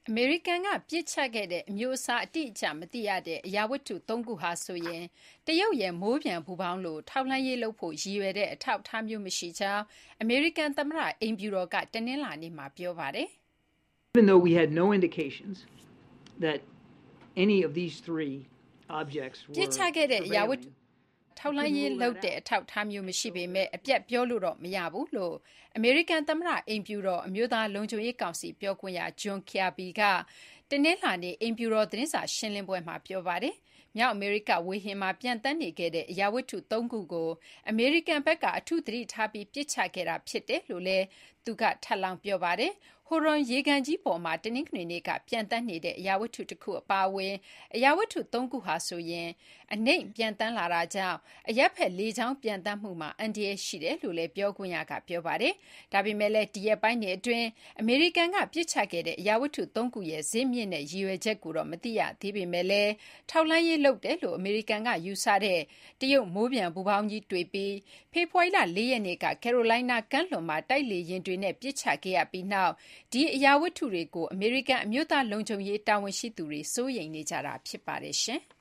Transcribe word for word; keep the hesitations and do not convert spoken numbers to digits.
အမေရိကန်ကပစ်ချခဲ့တဲ့အမျိုးအစားအတိအကျမသိရတဲ့အရာဝတ္ထုသုံးခုဟာဆိုရင်တရုတ်ရဲ့မိုးပျံပူပေါင်းလိုထောက်လှမ်းရေးလုပ်ဖို့ရည်ရွယ်တဲ့အထောက်အထားမျိုးမရှိကြောင်းအမေရိကန်သမ္မတအိမ်ဖြူတော်ကတနင်္လာနေ့မှာပြောပါတယ်။ Even though we had no indications that any of these three objects were ပစ်ချခဲ့တဲ့အရာဝတ္ထုထောက်လှမ်းရေးလုပ်တဲ့အထောက်အထားမျိုးမရှိပေမဲ့အပြတ်ပြောလို့တော့မရဘူးလို့အမေရိကန်သမ္မတအိမ်ဖြူတော်အမျိုးသားလုံခြုံရေးကောင်စီပြောခွင့်ရ John Kirby ကတနင်္လာနေ့အိမ်ဖြူတော်သတင်းစာရှင်းလင်းပွဲမှာပြောပါတယ်။မြောက်အမေရိကဝေဟင်မှာပြန့်သန်းနေခဲ့တဲ့အရာဝတ္ထုသုံးခုကိုအမေရိကန်ဘက်ကအထူးသတိထားပြီးပစ်ချခဲ့တာဖြစ်တယ်လို့လည်းသူကထပ်လောင်းပြောပါတယ်။ဟိုရွန်ရေကန်ကြီးပေါ်မှာတနင်္ဂနွေနေ့ကပြန့်သန်းနေတဲ့အရာဝတ္ထုတစ်ခုအပါအဝင်အရာဝတ္ထုသုံးခုဟာဆိုရင်အနှိမ့်ပြန့်သန်းလာတာကြောင့်အရက်ဖက်လေချောင်းပြန့်သန်းမှုမှာအန္တရာယ်ရှိတယ်လို့လည်းပြောခွင့်ရကပြောပါတယ်။ဒါပေမဲ့လည်းဒီရက်ပိုင်းတွေအတွင်းအမေရိကန်ကပြစ်ချခဲ့တဲ့အရာဝတ္ထုသုံးခုရဲ့ဇစ်မြင့်တဲ့ရည်ရွယ်ချက်ကိုတော့မသိရသေးပေမဲ့လည်းထောက်လှမ်းရေးလုပ်တယ်လို့အမေရိကန်ကယူဆတဲ့တရုတ်မိုးပျံပူပေါင်းကြီးတွေ့ပြီးဖေဖော်ဝါရီလလေးရက်နေ့ကကယ်ရိုလိုင်းနားကမ်းလွန်မှာတိုက်လေယာဉ်တွေနဲ့ပြစ်ချခဲ့ရပြီးနောက်ဒီအရာဝတ္ထုတွေကိုအမေရိကန်အမျိုးသားလုံခြုံရေးတာဝန်ရှိသူတွေစိုးရိမ်နေကြတာဖြစ်ပါတယ်ရှင်။